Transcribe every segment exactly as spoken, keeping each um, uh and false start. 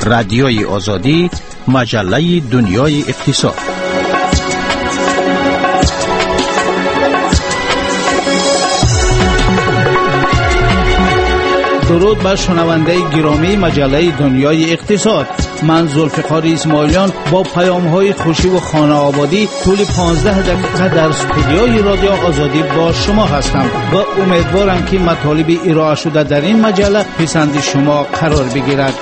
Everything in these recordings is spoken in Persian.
رادیوی آزادی، مجله دنیای اقتصاد. درود بر شنونده گرامی مجله دنیای اقتصاد. من ذوالفقار اسماعیلیان با پیام‌های خوشی و خانه آبادی طول پانزده دقیقه در استودیوی رادیو آزادی با شما هستم و امیدوارم که مطالب ارائه شده در این مجله پسند شما قرار بگیرد.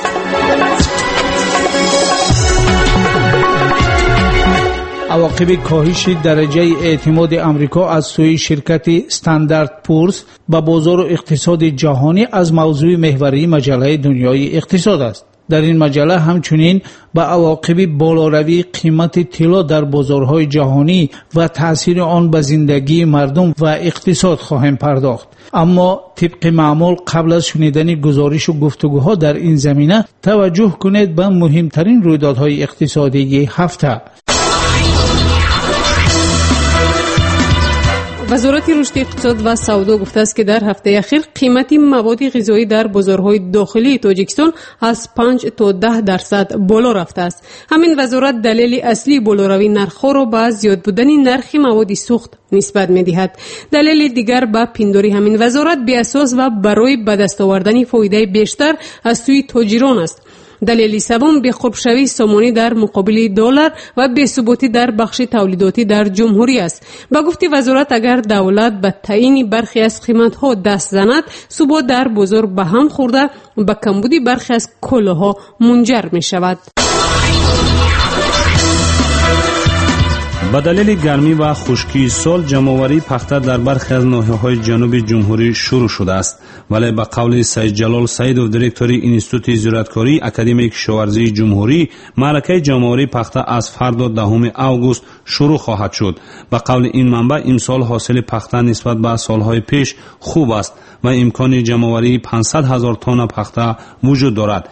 عواقب کاهش درجه اعتماد آمریکا از سوی شرکت استاندارد پورس به بازار و اقتصاد جهانی از موضوع محوری مجله دنیای اقتصاد است. در این مجله همچنین به عواقب بالاروی قیمت طلا در بازارهای جهانی و تأثیر آن به زندگی مردم و اقتصاد خواهیم پرداخت. اما طبق معمول قبل از شنیدن گزارش و گفتگوها در این زمینه توجه کنید به مهمترین رویدادهای اقتصادی هفته. وزارت رشد اقتصاد و سودا گفته است که در هفته اخیر قیمت مواد غذایی در بازارهای داخلی تاجیکستان از پنج تا ده درصد بالا رفته است. همین وزارت دلیل اصلی بالاروی نرخ‌ها را به زیاد بودن نرخ مواد سوخت نسبت می‌دهد. دلیل دیگر به پنداری همین وزارت بی‌اساس و برای به دست آوردن فایده بیشتر از سوی تاجران است. دلیل سوم بی‌خوب‌شوی سامانی در مقابل دلار و بی‌ثباتی در بخش تولیداتی در جمهوری است. با گفت وزارت اگر دولت به تعیین برخی از قیمت‌ها دست زند، ثبات در بازار به هم خورده به کمبود برخی از کالاها منجر می‌شود. با دلیل گرمی و خشکی سال جمع‌آوری پخته در برخی از ناحیه‌های جنوب جمهوری شروع شده است، ولی به قول سید جلال سیدوف دیرکتوری انستیتوت زراعتکاری اکادمی کشاورزی جمهوری، معرکه جمع‌آوری پخته از فردا دهم اوگوست شروع خواهد شد. به قول این منبع امسال حاصل پخته نسبت به سالهای پیش خوب است و امکان جمع‌آوری پانصد هزار تن پخته وجود دارد.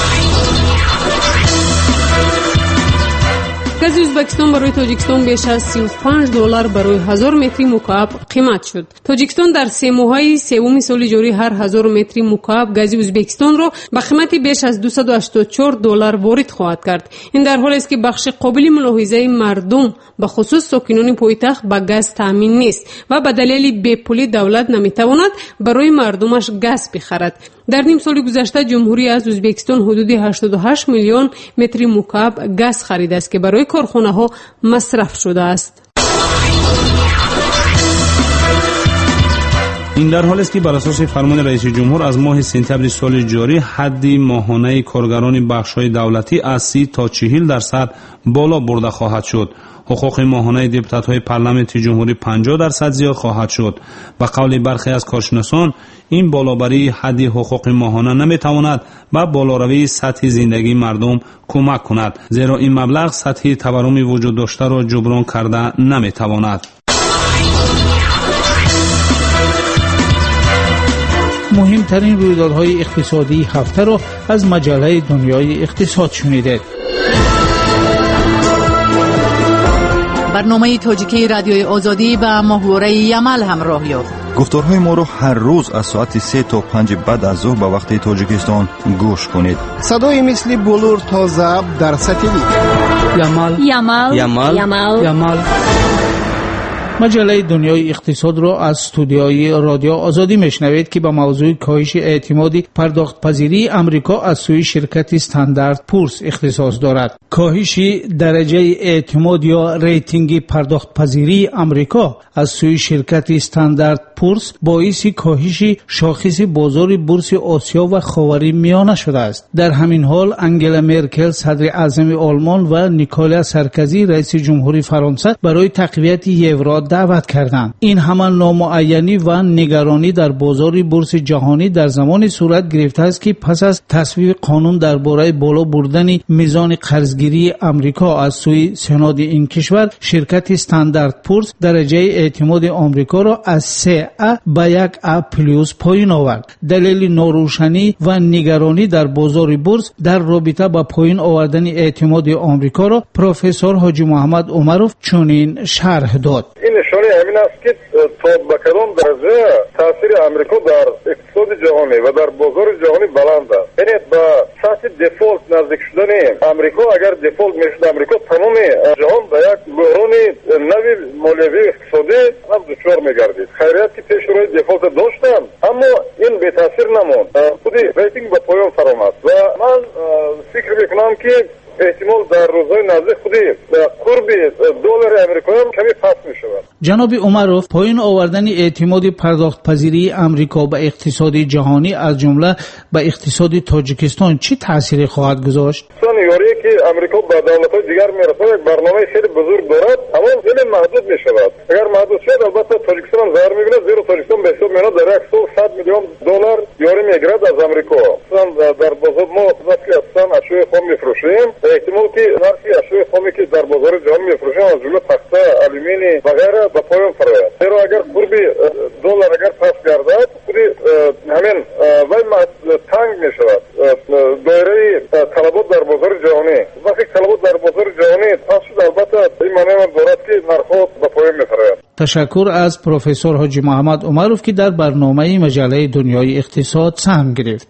گاز ازبکستان برای تاجیکستان بیش از سی و پنج دلار برای هزار متر مکعب قیمت شد. تاجیکستان در سه ماهه سوم سال جاری هر هزار متر مکعب گاز ازبکستان را به قیمت بیش از دویست و هشتاد و چهار دلار وارد خواهد کرد. این در حالی است که بخش قابل ملاحظه مردم به خصوص ساکنان پایتخت به گاز تامین نیست و به دلیل بی‌پولی دولت نمیتواند برای مردمش گاز بخرد. در نیم سال گذشته جمهوری از ازبکستان حدود هشتاد و هشت میلیون متر مکعب گاز خریده است که برای کارخانه ها مصرف شده است. این در حالی است که بر اساس فرمان رئیس جمهور از ماه سپتامبر سال جاری حد ماهانه کارگران بخش‌های دولتی از سی تا چهل درصد بالا برده خواهد شد. حقوق ماهانه دپوتات‌های پارلمانت جمهوری پنجاه درصد زیاد خواهد شد. به قول برخی از کارشناسان این بالابری حد حقوق ماهانه نمیتواند به بالاروی سطح زندگی مردم کمک کند، زیرا این مبلغ سطح تورم وجود داشته را جبران کرده نمیتواند. مهمترین رویدادهای اقتصادی هفته را از مجله دنیای اقتصاد شنیدید. برنامه تاجیکی رادیوی آزادی به ماهواره یمل همراه یافت. گفتارهای ما رو هر روز از ساعت سه تا پنج بعد از ظهر به وقت تاجیکستان گوش کنید. صدای مثل بلور تا ضبط در ساتلیت. یمل یمل یمل یمل یمل. مجله دنیای اقتصاد را از استودیوی رادیو آزادی میشنوید که به موضوع کاهش اعتماد پرداخت پذیری آمریکا از سوی شرکت استاندارد پورس اختصاص دارد. کاهش درجه اعتماد یا ریتینگ پرداخت پذیری آمریکا از سوی شرکت استاندارد پورس باعث کاهش شاخص بازار بورس آسیا و خاور میانه شده است. در همین حال انگلا مرکل صدر اعظم آلمان و نیکولا سارکوزی رئیس جمهوری فرانسه برای تقویت یورو دعوت کردند. این همان نامعینی و نگرانی در بازار بورس جهانی در زمان صورت گرفته است که پس از تصویب قانون درباره بالا بردن میزان قرضگیری آمریکا از سوی سناد این کشور، شرکت استاندارد پورس درجه اعتماد آمریکا را از سه ا به یک ا پلوس پایین آورد. دلیل ناروشنی و نگرانی در بازار بورس در رابطه با پایین آوردن اعتماد آمریکا را پروفسور حاجی محمد عمروف چنین شرح داد. این نشانه همین است که تا به کدام درجه تاثیر آمریکا در اقتصاد جهانی و در بازار جهانی بلند است. یعنی با بحث دفولت نزدیک شدن امریکا، اگر دفولت میشد امریکا تمام جهان به یک بحران نوی مالیوی اقتصادی هم دچار میگردید. خیریت که پیش روی دفولت داشتن اما این به تاثیر نموند، خودی ریتینگ به پایان فرامد و من فکر میکنم که احتمال در روزهای نزدیک خودی قرب دلار امریکایی هم کمی پس می شود. جناب عمروف، پایین آوردن اعتماد پرداخت پذیری امریکا به اقتصاد جهانی از جمله به اقتصاد تاجیکستان چه تأثیری خواهد گذاشت؟ یاری که امریکا به دولت‌های دیگر میرسه یک برنامه خیلی بزرگ دارد اما خیلی محدود می شود. اگر محدود شد البته تاجیکستان ضرر می‌بیند، زیرا تاجیکستان به حساب میاد در یک سال صد میلیون دلار یاری میگیرد از امریکا. مثلا در بازار ما وقتی اصلا اشیاء خام میفروشیم، احتمال که نرخ اشیاء خامی که در بازار جهان میفروشیم از جمله تخته، آلومینی و غیره به پایان فرآید. زیرا اگر قرب دلار اگر پس گردد خودی همین وای تنگ می شود دایره طلبات در بازار جهانی. وقتی طلبات در بازار جهانی پس شد البته این معنی هم دارد که نرخ‌ها به پایان می‌فراید. تشکر از پروفسور حاجی محمد عمروف که در برنامه مجله دنیای اقتصاد سهم گرفت.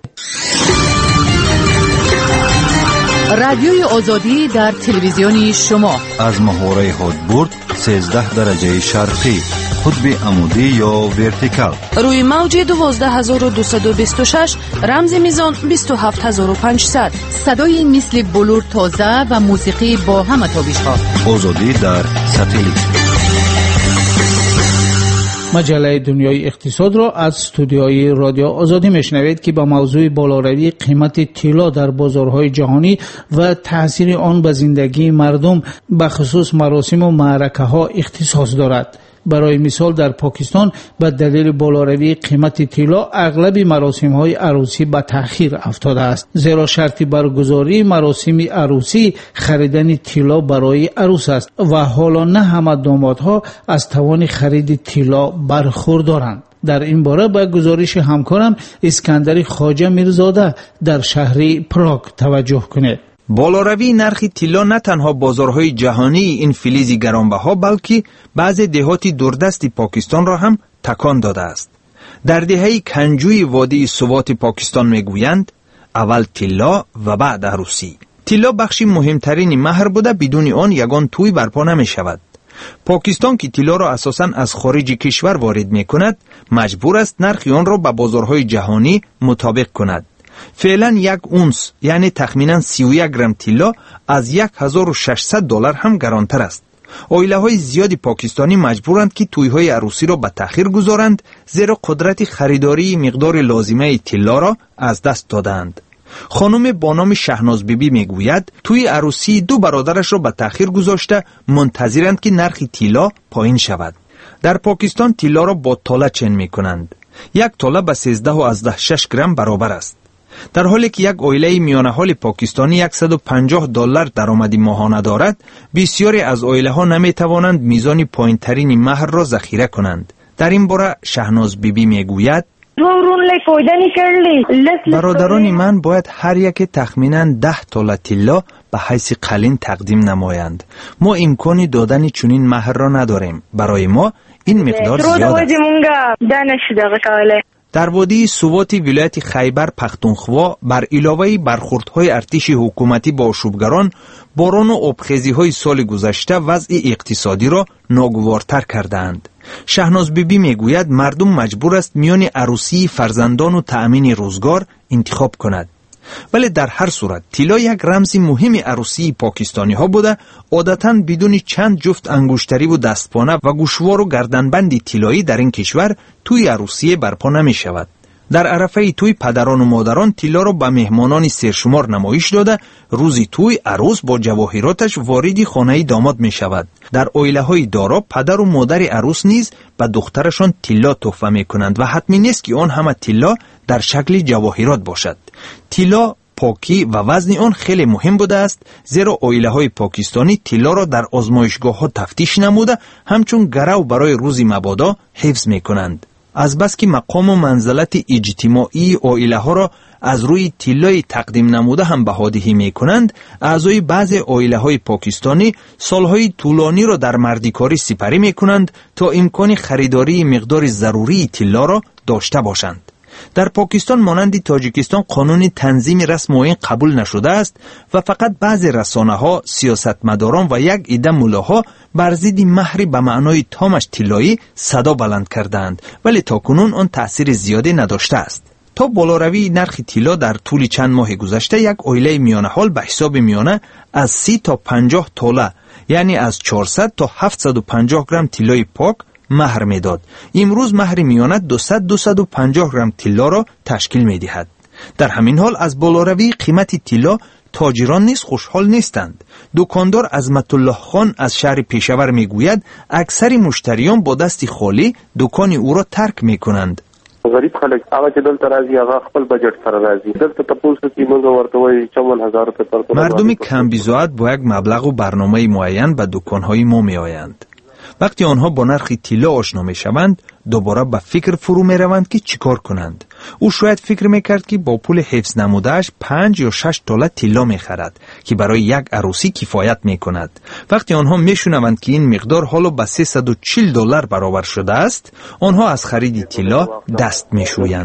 رادیوی آزادی در تلویزیونی شما از محوره هدبرد سیزده درجه شرقی، قطب عمودی یا ورتیکال، روی موج دوازده هزار و دویست و بیست و شش، رمز میزان بیست و هفت هزار و پانصد. صدای مثل بلور تازه و موسیقی با همه تابش‌ها. آزادی در ساتلیت. مجله دنیای اقتصاد را از استودیوی رادیو آزادی میشنوید که با موضوع بالاروی قیمت طلا در بازارهای جهانی و تاثیر آن به زندگی مردم به خصوص مراسم و معرکه ها اختصاص دارد. برای مثال در پاکستان به دلیل بالاروی قیمت طلا اغلب مراسم های عروسی به تأخیر افتاده است، زیرا شرط برگزاری مراسم عروسی خریدن طلا برای عروس است و حالا نه همه دامادها از توان خرید طلا برخوردارند. در این باره به گزارش همکارم اسکندر خواجه میرزاده در شهر پراگ توجه کنید. بالاروی نرخ طلا نه تنها بازارهای جهانی این فلز گرانبها بلکه بعض دهات دوردست پاکستان را هم تکان داده است. در دهه کنجوی وادی سوات پاکستان میگویند اول طلا و بعد عروسی. طلا بخشی مهمترین مهر بوده، بدون آن یگان توی برپا نمی شود. پاکستان که طلا را اساساً از خارج کشور وارد می کند مجبور است نرخ آن را به بازارهای جهانی مطابق کند. فعلا یک اونس یعنی تخمینا سی و یک گرم طلا از هزار و ششصد دلار هم گرانتر است. عائله های زیادی پاکستانی مجبورند که توی های عروسی را به تأخیر گذارند، زیرا قدرت خریداری مقدار لازمه طلا را از دست دادند. خانم با نام شهناز بیبی میگوید توی عروسی دو برادرش را به تأخیر گذاشته منتظرند که نرخ طلا پایین شود. در پاکستان طلا را با تاله چین میکنند. یک تاله به سیزده و از ده شش گرم برابر است. در حالی که یک عائله میانه حال پاکستانی صد و پنجاه دلار درآمد ماهانه دارد، بسیاری از عائله ها نمی توانند میزان پایین ترین مهر را ذخیره کنند. در این باره شهناز بیبی میگوید برادران من باید هر یک تخمینا ده تاله طلا به حیث قلین تقدیم نمایند. ما امکانی دادن چنین مهر را نداریم. برای ما این مقدار زیاد است. در وادی سوات ولایت خیبر پختونخوا بر علاوه برخوردهای ارتش حکومتی با آشوبگران، باران و آبخیزی‌های سال گذشته وضع اقتصادی را ناگوارتر کردند. شهناز بیبی میگوید مردم مجبور است میان عروسی فرزندان و تأمین روزگار انتخاب کند. ولی در هر صورت طلا یک رمز مهم عروسی پاکستانی ها بوده، عادتاً بدون چند جفت انگشتری و دستپانه و گوشوار و گردنبند طلایی در این کشور توی عروسی برپا نمی شود. در عرفه توی پدران و مادران طلا را به مهمانان سرشمار نمایش داده، روزی توی عروس با جواهراتش وارد خانه داماد می شود. در عائله های دارا پدر و مادر عروس نیز به دخترشان طلا تحفه می کنند و حتمی نیست که آن همه طلا در شکل جواهرات باشد. طلا پاکی و وزن آن خیلی مهم بوده است، زیرا عائله های پاکستانی طلا را در آزمایشگاه ها تفتیش نموده همچون گرو برای روز مبادا حفظ می کنند. از بس که مقام و منزلت اجتماعی عائله ها را از روی طلای تقدیم نموده هم بهادهی می کنند، اعضای بعض عائله های پاکستانی سالهای طولانی را در مردیکاری سپری می کنند تا امکان خریداری مقدار ضروری طلا را داشته باشند. در پاکستان مانند تاجیکستان قانون تنظیم رسم معین قبول نشده است و فقط بعضی رسانه‌ها، سیاستمداران و یک عده ملاها بر ضد مهر به معنای تامش طلایی صدا بلند کردند، ولی تاکنون آن تأثیر زیادی نداشته است. تا بالاروی نرخ طلا در طول چند ماه گذشته یک عائله میانه حال به حساب میانه از سی تا پنجاه توله، یعنی از چهارصد تا هفتصد و پنجاه گرم طلای پاک مهر میداد. امروز مهر میانه دویست تا دویست و پنجاه گرم طلا را تشکیل میدهد. در همین حال از بالاروی قیمت طلا تاجران نیز خوشحال نیستند. دکاندار عظمت الله خان از شهر پیشور میگوید اکثر مشتریان با دست خالی دکان او را ترک میکنند. غریب خلک هغه چې دلته راځي هغه خپل بجټ سره راځي. دلته تاسو کې موږ ورته وایي چهل هزار روپیه. مردم کم بی‌زائد با یک مبلغ و برنامه معین به دکان‌های ما میآیند. وقتی آنها با نرخ طلا آشنا میشوند دوباره به فکر فرو میروند که چیکار کنند. او شاید فکر میکرد که با پول حفظ نمودهش پنج یا شش توله طلا میخرد که برای یک عروسی کفایت میکند. وقتی آنها میشنوند که این مقدار حالا به سیصد و چهل دلار برابر شده است، آنها از خرید طلا دست میشویند.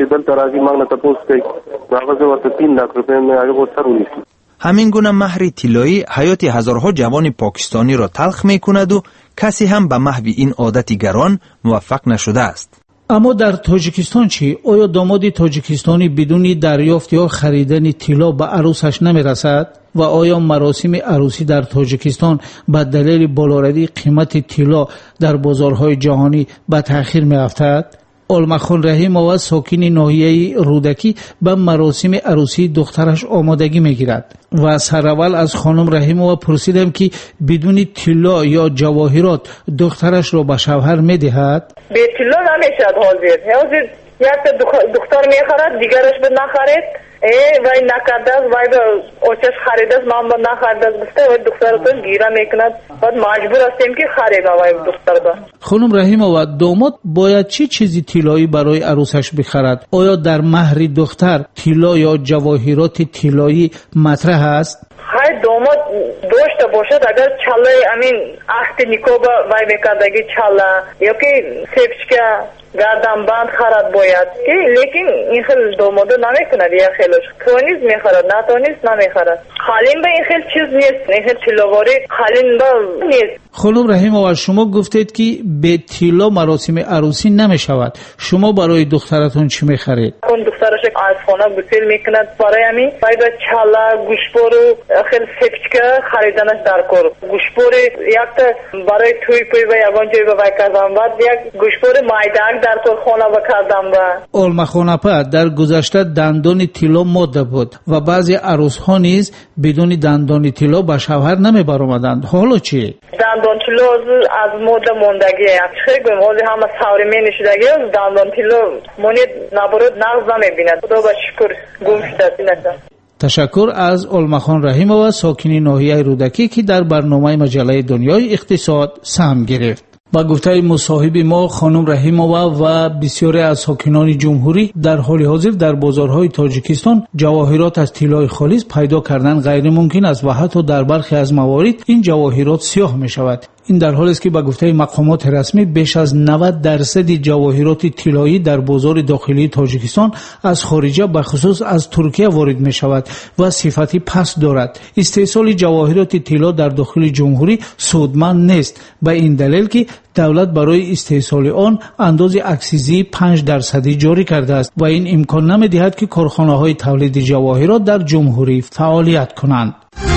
همین گونه مهر طلایی حیات هزارها جوان پاکستانی را تلخ میکند و کسی هم به محو این عادت گران موفق نشده است. اما در تاجیکستان چی؟ آیا داماد تاجیکستانی بدون دریافت یا خریدن طلا به عروسش نمیرسد؟ و آیا مراسم عروسی در تاجیکستان به دلیل بالاروی قیمت طلا در بازارهای جهانی به تأخیر میافتد؟ علمخان رحیمова ساکن ناحیه رودکی به مراسم عروسی دخترش آمادگی میگیرد و سراول از خانم رحیمова پرسیدم که بدون طلا یا جواهرات دخترش را به شوهر میدهد؟ به طلا نمیشد حاضر. حاضر یک دختر میخرد دیگرش به نخرید. ای وای نکرده است، وای اوچش خریده است، من با نخریده است گفته وای دخترتون گیره میکند، بعد مجبور هستیم که خریدم وای دختر با. خانم رحیمова داماد باید چه چیزی طلایی برای عروسش بخرد؟ آیا در مهر دختر طلا یا جواهرات طلایی مطرح است؟ های داماد داشته باشد اگر چاله امین عهد نیکو وای بکردگی چاله یا که سپچکه گردن بند خرد باید که لیکن این خیل دامادو نمیکند. یا خیلش تونیز میخرد نه تونیز نمیخرد. خالین به این خیل چیز نیست. این خیل طلاواری خالین با نیست. خانم رحیمова شما گفتید که به طلا مراسم عروسی نمیشود. شما برای دخترتون چی میخرید؟ اون دخترش از خانه بوتیل میکند برای همین باید چاله گوشبارو خیل سپچکه خریدنش در کار. گوشبار یک تا برای توی پوی و یگان جای بای کردم بعد یک گوشبار مایدک در طور خانه بکردم با علمخانپا در گذشته دندان طلا ماده بود و بعضی عروس ها نیز بدون دندان طلا به شوهر نمی برآمدند. حالا چی؟ دندان طلا از ماده موندگی است. خیلی گویم حالی همه سوری می نشیدگی است. دندان طلا مونید نبرد نغز نمی بیند. خدا با شکر گم شده نشد. تشکر از علمخان رحیمова ساکن ناحیه رودکی که در برنامه مجله دنیای اقتصاد سهم گرفت. با گفته مصاحب ما خانم رحیمова و بسیاری از ساکنان جمهوری در حال حاضر در بازارهای تاجیکستان جواهرات از طلای خالص پیدا کردن غیر ممکن است و حتی در برخی از موارد این جواهرات سیاه می شود. این در حالی است که با گفته مقامات رسمی بیش از نود درصد جواهرات طلایی در بازار داخلی تاجیکستان از خارجه به خصوص از ترکیه وارد می شود و صفتی پست دارد. استحصال جواهرات طلا در داخل جمهوری سودمند نیست به این دلیل که دولت برای استحصال آن انداز اکسیزی پنج درصدی جاری کرده است و این امکان نمی دهد که کارخانه های تولید جواهرات در جمهوری فعالیت کنند.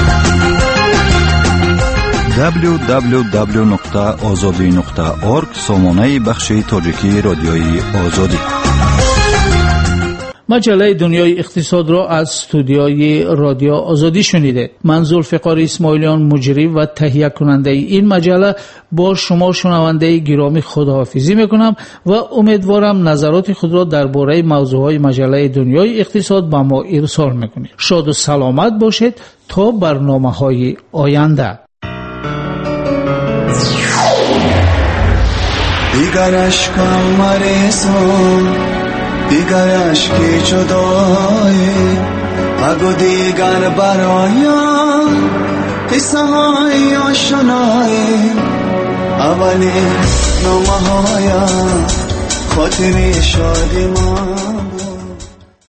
دبلیو دبلیو دبلیو نقطه آزادی نقطه اورگ سامانه بخش تاجیکی رادیوی آزادی. مجله دنیای اقتصاد را از استودیوی رادیو آزادی شنیده. من ذوالفقار اسماعیلیان مجری و تهیه کننده این مجله با شما شنونده گرامی خداحافظی میکنم و امیدوارم نظرات خود را درباره موضوعهای مجله دنیای اقتصاد به ما ارسال میکنید. شاد و سلامت باشید تا برنامه‌های آینده. دیگر اشکم مریسم دیگر اشکی جدایی اگو دیگر برایم قصه های آشنایی اولی نامه هایم خاطری شادی من